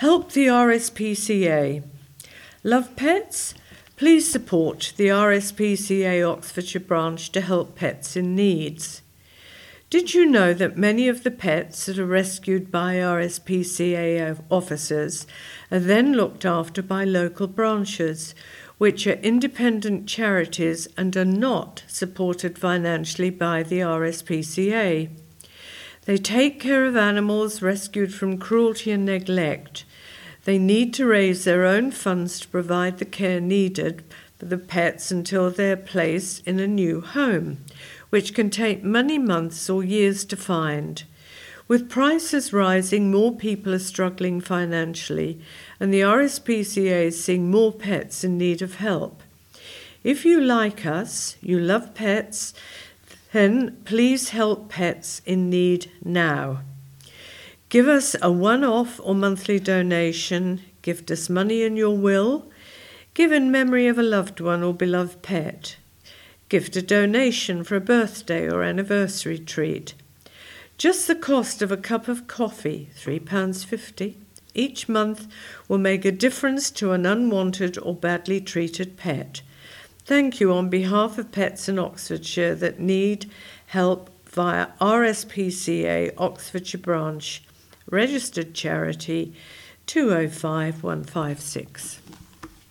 Help the RSPCA. Love pets? Please support the RSPCA Oxfordshire branch to help pets in need. Did you know that many of the pets that are rescued by RSPCA officers are then looked after by local branches, which are independent charities and are not supported financially by the RSPCA? They take care of animals rescued from cruelty and neglect. They need to raise their own funds to provide the care needed for the pets until they're placed in a new home, which can take many months or years to find. With prices rising, more people are struggling financially, and the RSPCA is seeing more pets in need of help. If you like us, you love pets, then please help pets in need now. Give us a one-off or monthly donation, gift us money in your will, give in memory of a loved one or beloved pet. Gift a donation for a birthday or anniversary treat. Just the cost of a cup of coffee, £3.50, each month will make a difference to an unwanted or badly treated pet. Thank you on behalf of pets in Oxfordshire that need help via RSPCA Oxfordshire branch, registered charity 205156.